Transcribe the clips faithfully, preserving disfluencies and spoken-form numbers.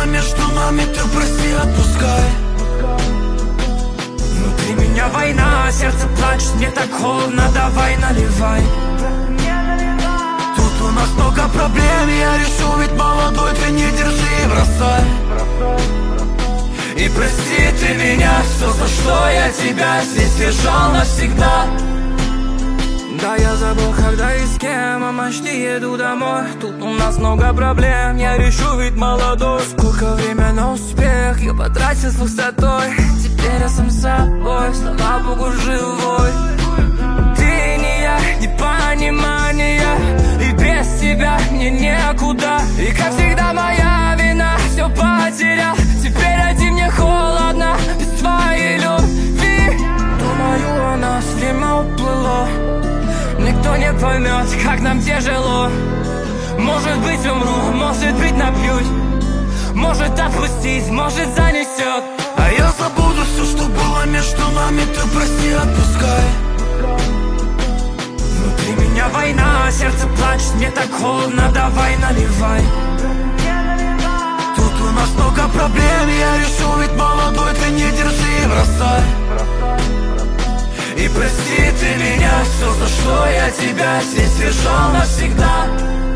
было между нами, ты прости, отпускай. Внутри меня война, сердце плачет, мне так холодно, давай наливай. Тут у нас много проблем, я решу, ведь молодой, ты не держи и бросай. И прости ты меня, все, за что я тебя здесь держал навсегда. Да, я забыл, когда и с кем, а почти еду домой. Тут у нас много проблем, я решу, ведь молодой. Сколько время на успех, я потратил с высотой. Теперь я сам собой, слава Богу, живой. Ты не я, не понимания, и без тебя мне некуда. И как всегда моя вина, все потерял. Теперь один мне холодно, без твоей любви. Думаю, у нас время уплыло. Никто не поймет, как нам тяжело. Может быть умру, может быть напьюсь, может отпустить, может занесет. А я забуду все, что было между нами, ты прости, отпускай. Внутри меня война, сердце плачет, мне так холодно, давай наливай. Тут у нас много проблем, я решу, ведь молодой, ты не держи и бросай. И прости ты меня, все, за что я тебя здесь держал навсegda.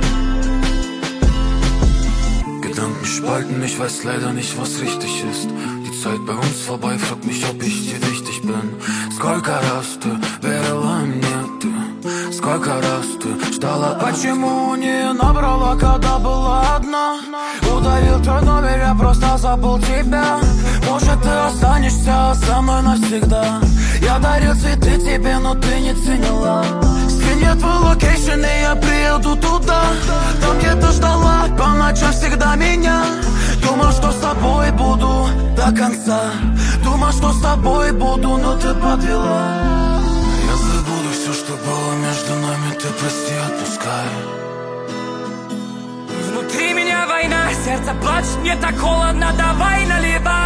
Gedanken spalten mich, weiß leider nicht, was richtig ist. Die Zeit bei uns vorbei, frag mich, ob ich dir wichtig bin. Сколько раз ты верила мне, ты, сколько раз ты ждала. Почему не набрала, когда была одна? Удалил твой номер, я просто забыл тебя. Может, ты останешься со мной навсегда. Я дарил цветы тебе, но ты не ценила. Скинь твой локейшн, и я приеду туда. Там где-то ждала по ночам всегда меня. Думал, что с тобой буду до конца. Думал, что с тобой буду, но ты подвела. Я забуду все, что было между нами, ты прости, отпускай. Внутри меня война, сердце плачет, мне так холодно, давай наливай.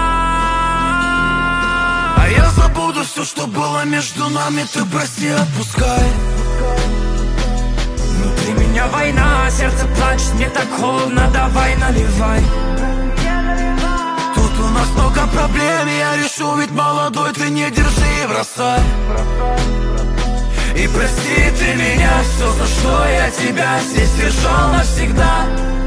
А я забуду все, что было между нами, ты прости, отпускай. Внутри меня война, сердце плачет, мне так холодно, давай наливай. Тут у нас много проблем, я решу, ведь молодой, ты не держи и бросай. И прости ты меня, все, за что я тебя здесь держал навсегда.